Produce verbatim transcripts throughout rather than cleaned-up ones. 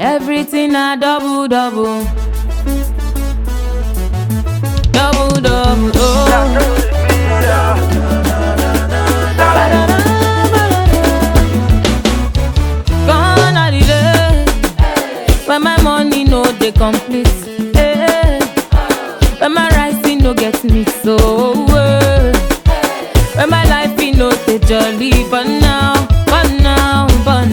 Everything a double double, double double. Oh. Gone are the days when my money no dey complete, eh. When my rising no get me so, eh. When my life be no dey jolly, but now, but now, but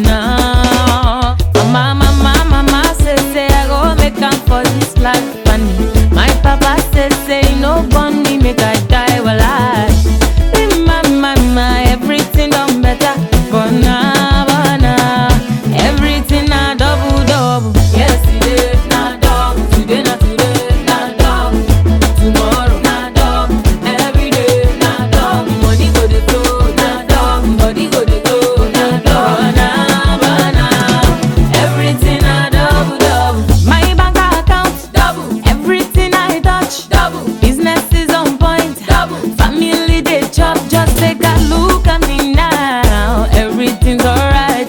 now. Mama, mama, mama say say I go make am for this life funny. My papa say say no born me make I die while I. In my mama everything done better, but now, but now everything na double double. Yesterday na double, today na today na double, tomorrow na double, every day na double. Money go dey flow na double, body go dey go na double, na but now everything na double double. My bank account double, everything I touch double, business is on point double, family dey chop. Just take a look at me now, everything's alright.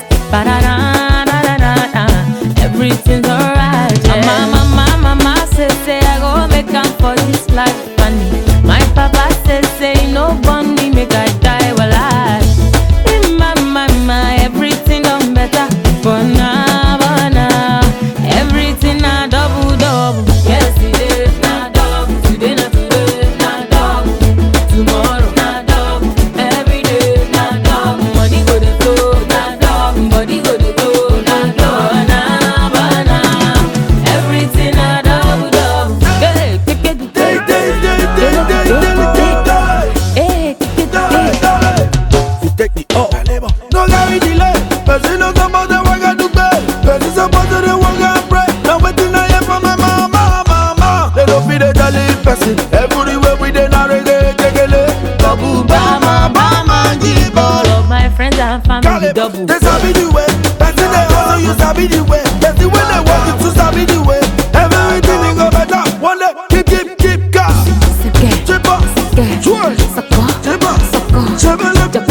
Ba-da-da-da-da-da-da. Everything's alright. Yeah. Mama, mama, mama say say I go make am for this life funny. My papa say say no born me make I die while I. In my mama everything done better, but now, but now everything na double double. Yesterday na double, today na today na double, tomorrow na double, every day na double. Money go dey flow na double, body go dey go na double, na but now everything na double double. Hey, kick it, Day, day, day, day, day, day, day. hey, kick it, Die, die. You take me up. No carry delay. Person no suppose to work and do pay. Person suppose to work and pray. Now waiting I hear from my mama, mama. They don't feel the jolly person. Everywhere we dey na reggae, jegele. Double bama, bama, give all all. of my friends and family double. They sabi the way. Person they hustle, you sabi the way. That's the way they want you to sabi the way. Everything they go better. One day, keep, keep, keep gas. Sake, Chip up, sake, twerk, sako, chip up, sako, chip up.